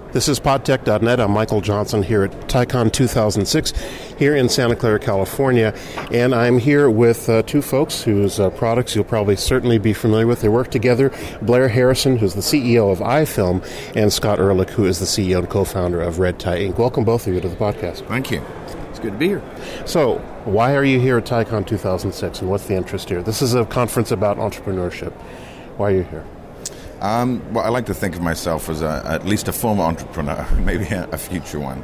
This is podtech.net. I'm Michael Johnson here at TiECon 2006 here in Santa Clara, California. And I'm here with two folks whose products you'll probably certainly be familiar with. They work together. Blair Harrison, who's the CEO of iFilm, and Scott Ehrlich, who is the CEO and co-founder of Red Tie Inc. Welcome, both of you, to the podcast. Thank you. It's good to be here. So, why are you here at TiECon 2006, and what's the interest here? This is a conference about entrepreneurship. Why are you here? Well, I like to think of myself as at least a former entrepreneur, maybe a future one.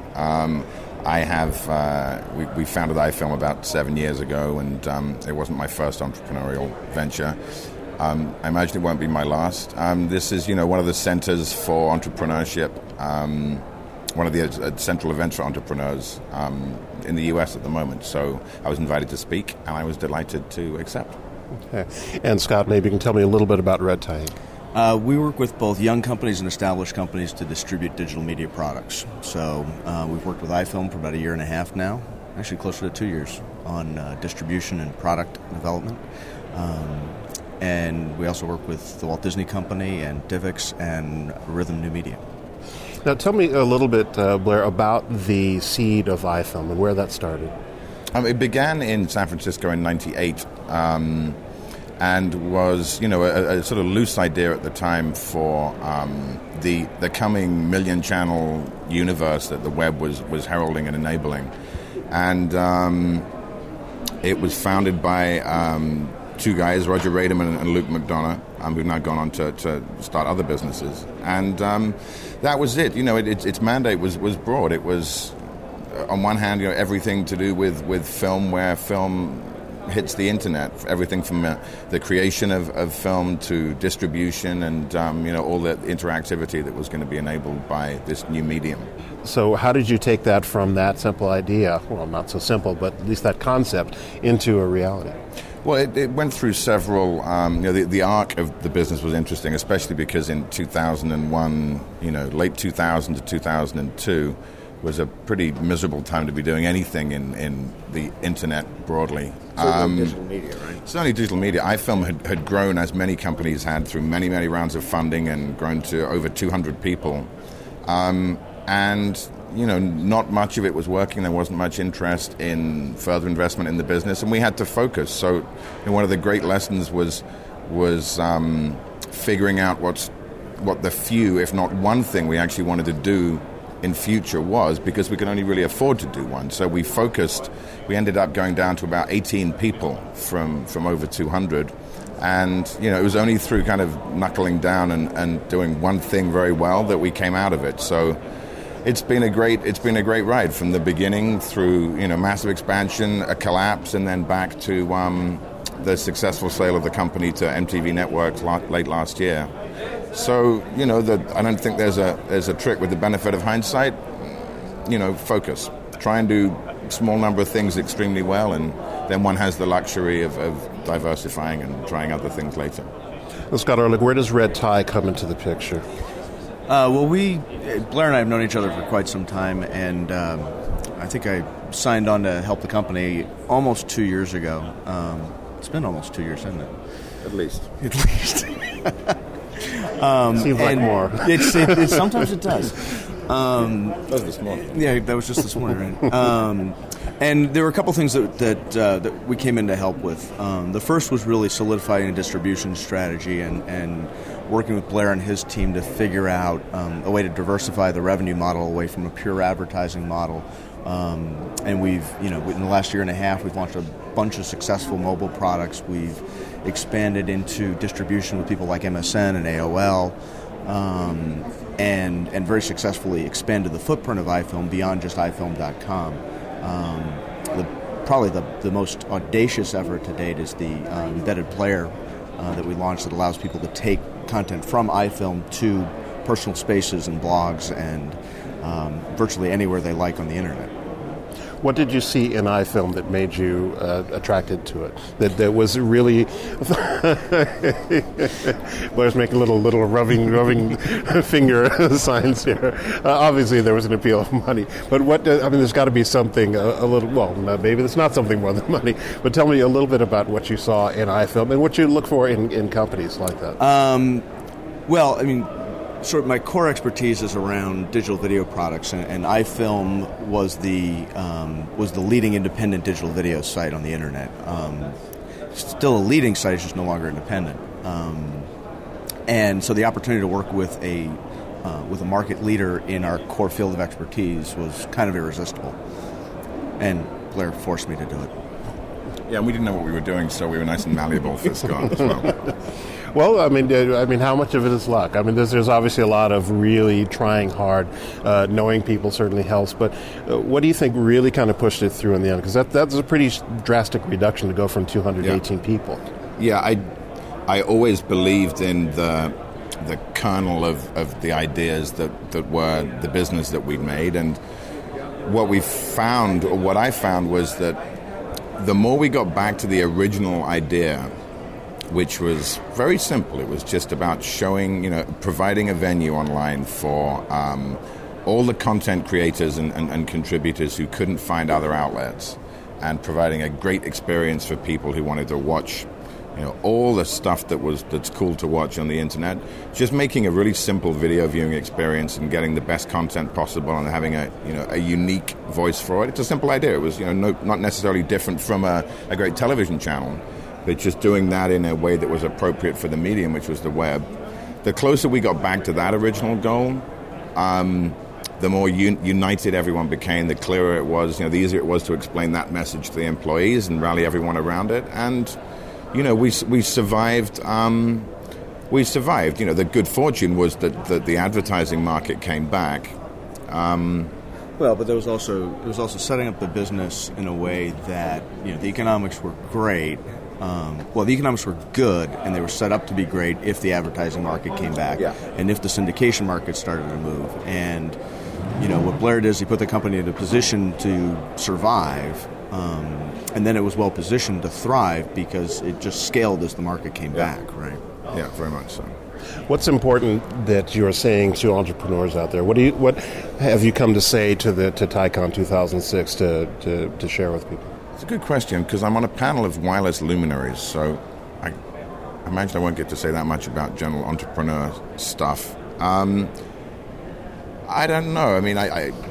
We founded iFilm about 7 years ago, and it wasn't my first entrepreneurial venture. I imagine it won't be my last. This is, one of the centers for entrepreneurship, one of the central events for entrepreneurs in the U.S. at the moment. So I was invited to speak, and I was delighted to accept. Okay. And Scott, maybe you can tell me a little bit about Red Tie. We work with both young companies and established companies to distribute digital media products. So we've worked with iFilm for about a year and a half now, actually closer to 2 years, on distribution and product development. And we also work with the Walt Disney Company and Divx and Rhythm New Media. Now tell me a little bit, Blair, about the seed of iFilm and where that started. It began in San Francisco in '98. And was, a sort of loose idea at the time for the coming million-channel universe that the web was heralding and enabling. And it was founded by two guys, Roger Raderman and Luke McDonough, who've now gone on to start other businesses. And that was it. Its mandate was broad. It was, on one hand, everything to do with film, where film hits the internet, everything from the creation of film to distribution and all the interactivity that was going to be enabled by this new medium. So how did you take that from that simple idea, well, not so simple, but at least that concept, into a reality? Well, it went through several, the arc of the business was interesting, especially because in 2001, late 2000 to 2002, was a pretty miserable time to be doing anything in the internet broadly. Certainly digital media, right? Certainly digital media. iFilm had grown, as many companies had, through many, many rounds of funding and grown to over 200 people. Not much of it was working. There wasn't much interest in further investment in the business, and we had to focus. So one of the great lessons was figuring out what the few, if not one thing we actually wanted to do in future was, because we could only really afford to do one. So we focused. We ended up going down to about 18 people from over 200. And, it was only through kind of knuckling down and doing one thing very well that we came out of it. So it's been a great ride from the beginning through, massive expansion, a collapse, and then back to the successful sale of the company to MTV Networks late last year. So, I don't think there's a trick. With the benefit of hindsight, focus. Try and do a small number of things extremely well, and then one has the luxury of diversifying and trying other things later. Well, Scott Ehrlich, where does Red Tie come into the picture? Blair and I have known each other for quite some time, and I think I signed on to help the company almost 2 years ago. It's been almost 2 years, hasn't it? At least. Seems like more. Sometimes it does. That was this morning. Yeah, that was just this morning, right? And there were a couple things that we came in to help with. The first was really solidifying a distribution strategy and working with Blair and his team to figure out a way to diversify the revenue model away from a pure advertising model. And we've, in the last year and a half, we've launched a bunch of successful mobile products. We've expanded into distribution with people like MSN and AOL, and very successfully expanded the footprint of iFilm beyond just iFilm.com. Probably the most audacious effort to date is the embedded player that we launched that allows people to take content from iFilm to personal spaces and blogs and virtually anywhere they like on the internet. What did you see in iFilm that made you attracted to it? That was really... Blair's making little rubbing finger signs here. Obviously, there was an appeal of money. But there's got to be something a little... Well, maybe there's not something more than money. But tell me a little bit about what you saw in iFilm and what you look for in companies like that. my core expertise is around digital video products, and iFilm was the leading independent digital video site on the internet. Still a leading site, it's just no longer independent. And so the opportunity to work with a market leader in our core field of expertise was kind of irresistible. And Blair forced me to do it. Yeah, and we didn't know what we were doing, so we were nice and malleable for Scott as well. Well, I mean, how much of it is luck? I mean, there's obviously a lot of really trying hard. Knowing people certainly helps. But what do you think really kind of pushed it through in the end? Because that's a pretty drastic reduction to go from 218 people. Yeah, I always believed in the kernel of the ideas that were the business that we'd made, and what I found was that the more we got back to the original idea, which was very simple. It was just about showing, providing a venue online for all the content creators and contributors who couldn't find other outlets, and providing a great experience for people who wanted to watch, all the stuff that's cool to watch on the internet. Just making a really simple video viewing experience and getting the best content possible and having a unique voice for it. It's a simple idea. It was not necessarily different from a great television channel, but just doing that in a way that was appropriate for the medium, which was the web. The closer we got back to that original goal, the more united everyone became, the clearer it was, the easier it was to explain that message to the employees and rally everyone around it. And, we survived. We survived. The good fortune was that the advertising market came back. Well, but there was also setting up the business in a way that, the economics were great. The economics were good, and they were set up to be great if the advertising market came back, and if the syndication market started to move. And what Blair did is he put the company in a position to survive, and then it was well positioned to thrive because it just scaled as the market came back. Right? Yeah, very much so. What's important that you're saying to entrepreneurs out there? What have you come to say to TICON 2006 to share with people? It's a good question, because I'm on a panel of wireless luminaries, so I imagine I won't get to say that much about general entrepreneur stuff. I don't know. I mean,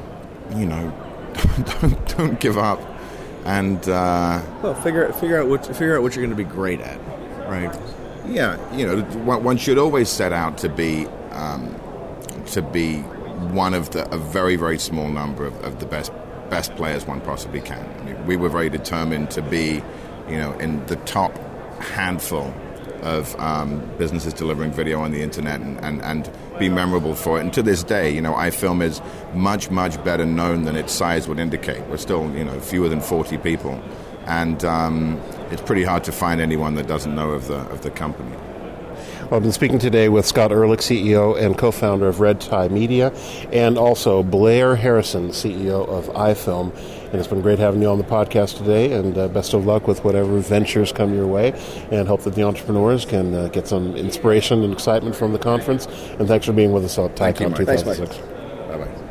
don't give up, and figure out what you're going to be great at, right? Yeah, one should always set out to be one of a very, very small number of the best players one possibly can. I mean, we were very determined to be, in the top handful of businesses delivering video on the internet and be memorable for it. And to this day, iFilm is much, much better known than its size would indicate. We're still, fewer than 40 people. And it's pretty hard to find anyone that doesn't know of the company. Well, I've been speaking today with Scott Ehrlich, CEO and co-founder of Red Tie Media, and also Blair Harrison, CEO of iFilm. And it's been great having you on the podcast today, and best of luck with whatever ventures come your way, and hope that the entrepreneurs can get some inspiration and excitement from the conference. And thanks for being with us on TICON 2006. Bye-bye.